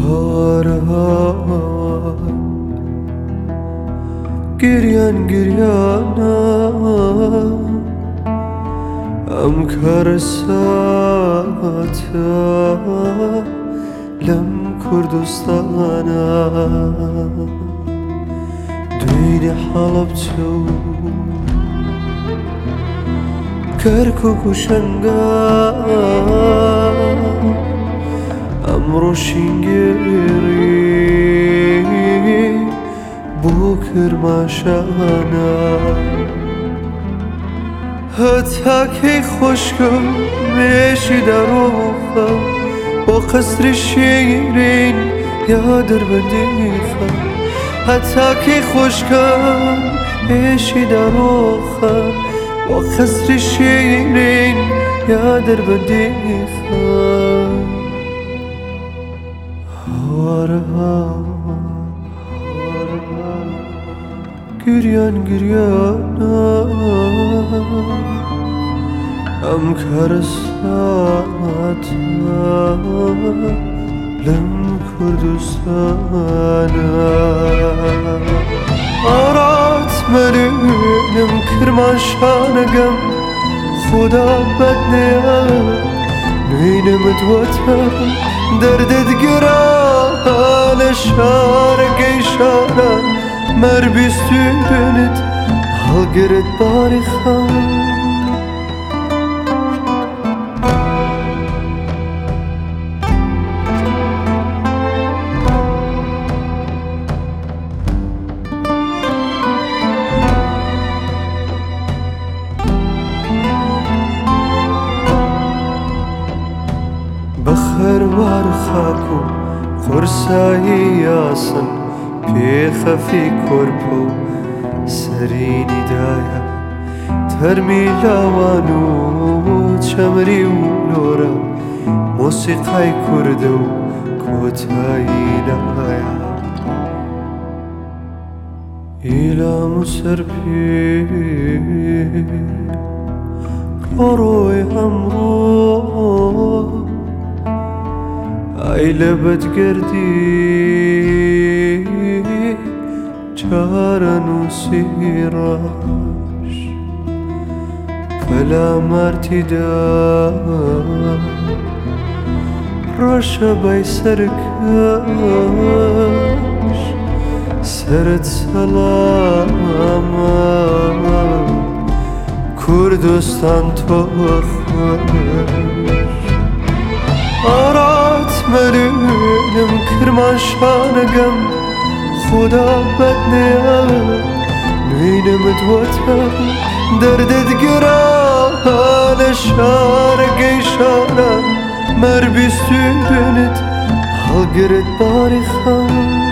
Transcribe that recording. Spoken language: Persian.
گریانا ام کارساتا لم کردستانا دوینی حەڵەبجە و کەرکووک و شەنگال ئەمڕۆ شینگێری بۆ کرماشانە هەتاکەی خۆشکە مێشی دەڕۆخە بۆ قەسری شیرین یا دەربەندیخە هەتاکەی خۆشکە مێشی دەڕۆخە بۆ قەسری شیرین یا دەربەندیخە گریانا ئەم کارەساتە لەم کوردستانە ئارات مەلێنم کرماشانەگەم خۆدا بەدنێە نوێنمت وەتە دەردت گرا لە شارەکەی شانە مەربیستی بێنت هەڵگرت باری خەم بەخەروار خاک و قورسایی یاسن پێخەفی کۆرپە و سەرینی دایە تەرمی لاوان و چەمری و لۆرە مۆسیقای کوردە و کۆتایی نایە ئیلام و سەرپێ کۆڕۆی ئەمڕۆ ئای لە بەدگەردی چارە نووسیڕاش پەلامارتیدا ڕەشە بای سەرکەش سەرت سەلامە کوردستان تۆ خۆش ئارات مەلێنم کرماشانەگەم خۆدا بەدنێە نوێنمت وەتە دەردت گرا لە شارەکەی شانە مەربیستی بێنت هەڵگرت باری خەم